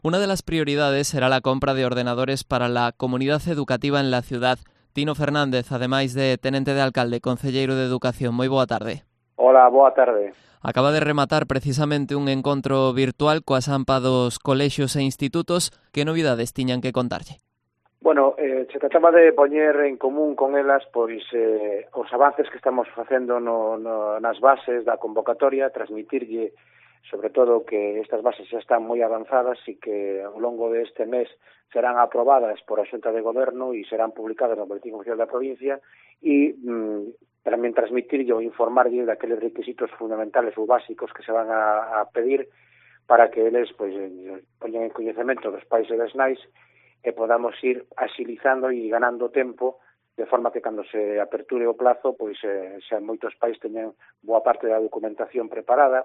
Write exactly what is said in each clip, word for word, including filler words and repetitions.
Una de las prioridades será la compra de ordenadores para la comunidade educativa en la ciudad. Tino Fernández, ademais de tenente de alcalde, concelleiro de Educación. Moi boa tarde. Hola, boa tarde. Acaba de rematar precisamente un encontro virtual coa AMPA dos colexios e institutos. Que novidades tiñan que contarlle? Bueno, eh, se trataba de poñer en común con elas pois eh, os avances que estamos facendo no, no, nas bases da convocatoria, transmitirlle sobre todo que estas bases xa están moi avanzadas e que ao longo deste mes serán aprobadas por a Xunta de Goberno e serán publicadas no Boletín Oficial da Provincia e mm, tamén transmitirlle ou informarlle daqueles requisitos fundamentales ou básicos que se van a, a pedir para que eles pois, poñan en coñecemento dos pais e das nais e podamos ir axilizando e ganando tempo de forma que cando se aperture o plazo, pois eh, xa moitos pais teñen boa parte da documentación preparada,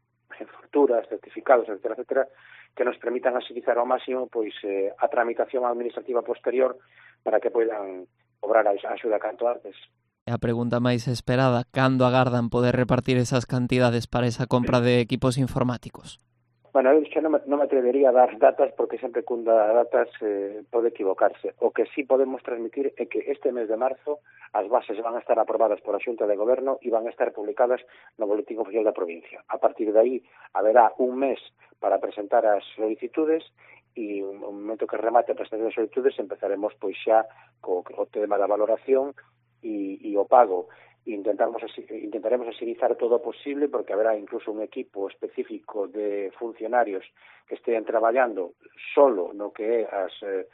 en facturas, certificados, etcétera, etcétera, que nos permitan axilizar ao máximo pois eh, a tramitación administrativa posterior para que poidan cobrar a axuda canto antes. A pregunta máis esperada, cando agardan poder repartir esas cantidades para esa compra de equipos informáticos? Bueno, eu xa non me, non me atrevería a dar datas porque sempre cun da datas eh, pode equivocarse. O que sí podemos transmitir é que este mes de marzo as bases van a estar aprobadas por a Xunta de Goberno e van a estar publicadas no Boletín Oficial da Provincia. A partir de aí haberá un mes para presentar as solicitudes e no momento que remate a presentación das solicitudes empezaremos pois xa co, co tema da valoración e, e o pago. Intentaremos, intentaremos agilizar todo o posible porque haberá incluso un equipo específico de funcionarios que estén traballando solo no que é as,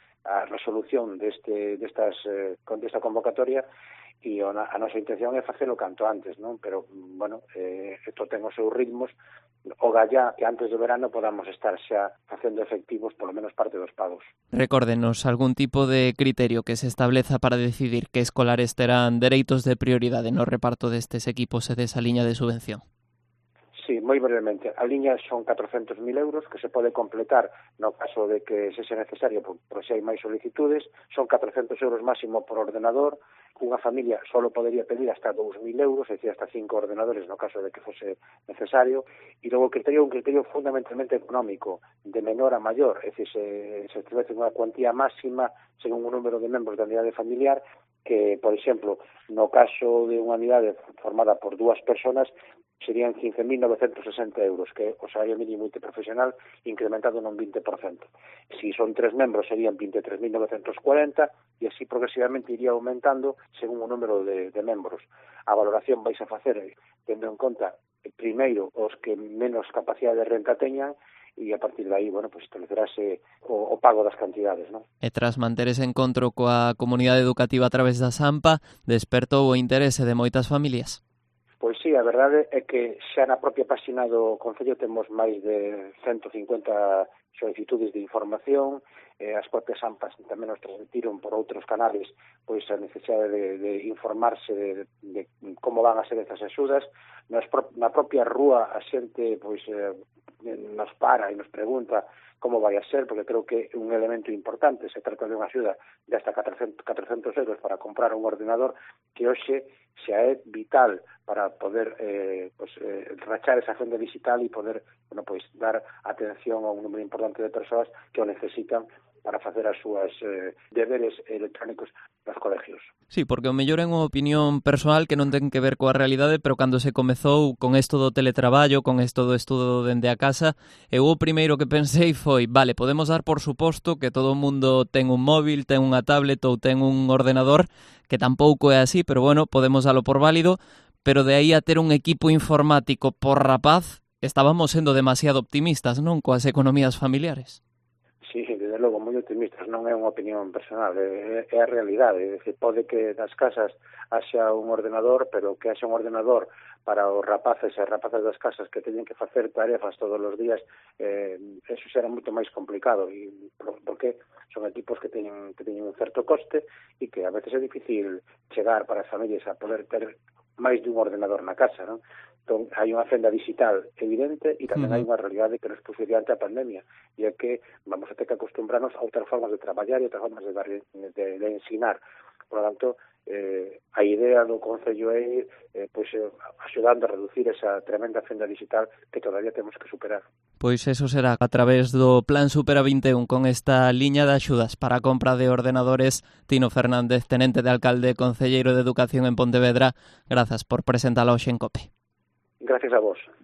a resolución deste, destas, desta convocatoria e a, a nosa intención é facelo canto antes, non? Pero, bueno, eh, isto ten os seus ritmos, o gallá que antes do verano podamos estar xa facendo efectivos polo menos parte dos pagos. Recórdenos algún tipo de criterio que se estableza para decidir que escolares terán dereitos de prioridade no reparto destes equipos e desa liña de subvención. Sí, moi brevemente. A liña son catrocentos mil euros que se pode completar no caso de que se sea necesario por, por se hai máis solicitudes. Son catrocentos euros máximo por ordenador. Unha familia só podería pedir hasta dous mil euros, é dicir, hasta cinco ordenadores no caso de que fose necesario. E logo o criterio é un criterio fundamentalmente económico, de menor a maior. É dicir, se, se establece unha cuantía máxima según o número de membros da unidade familiar que, por exemplo, no caso de unha unidade formada por dúas personas, serían quince mil novecentos sesenta euros, que é o salario mínimo interprofesional incrementado nun vinte por cento. Si son tres membros, serían vinte e tres mil novecentos cuarenta e así progresivamente iría aumentando según o número de, de membros. A valoración vais a facer tendo en conta, primeiro, os que menos capacidade de renta teñan e a partir de aí, bueno, pues establecerase o, o pago das cantidades, non? E tras manter ese encontro coa comunidade educativa a través da AMPA, despertou o interese de moitas familias? Pois sí, a verdade é que xa na propia páxina do Concello temos máis de ciento cincuenta solicitudes de información, eh, as propias AMPAs tamén nos transmitiron por outros canales pois a necesidade de, de informarse de, de como van a ser estas axudas. Nas pro, na propia rúa a xente pois eh, nos para e nos pregunta como vai a ser, porque creo que é un elemento importante. Se trata de unha axuda de hasta catrocentos euros para comprar un ordenador que hoxe xa é vital para poder eh, pues, eh, rachar esa agenda digital e poder bueno, pues, dar atención a un número importante de persoas que o necesitan para facer as súas eh, deberes electrónicos nos colegios. Sí, porque o mellor é unha opinión persoal que non ten que ver coa realidade, pero cando se comezou con isto do teletraballo, con isto do estudo dende a casa, eu o primeiro que pensei foi, vale, podemos dar por suposto que todo o mundo ten un móvil, ten unha tablet ou ten un ordenador, que tampouco é así, pero bueno, podemos dalo por válido, pero de aí a ter un equipo informático por rapaz, estábamos sendo demasiado optimistas, non, coas economías familiares. Sí, desde logo, moi optimistas, non é unha opinión personal, é, é a realidade. É dicir, pode que nas casas haxa un ordenador, pero que haxa un ordenador para os rapaces e rapazas das casas que teñen que facer tarefas todos os días, eh, eso será moito máis complicado, e porque son equipos que teñen, que teñen un certo coste e que a veces é difícil chegar para as familias a poder ter máis dun ordenador na casa, non? Entón, hai unha fenda digital evidente e tamén uh-huh. hai unha realidade que nos puxo diante a pandemia, e é que vamos a ter que acostumbrarnos a outras formas de traballar e outras formas de, dar, de, de ensinar. Por lo tanto, eh, a idea do Concello é ir eh, pues, eh, axudando a reducir esa tremenda fenda digital que todavía temos que superar. Pois eso será a través do Plan Supera vinte e un con esta liña de axudas para a compra de ordenadores. Tino Fernández, tenente de alcalde e concelleiro de Educación en Pontevedra, grazas por presentala hoxe en COPE. Gracias a vos.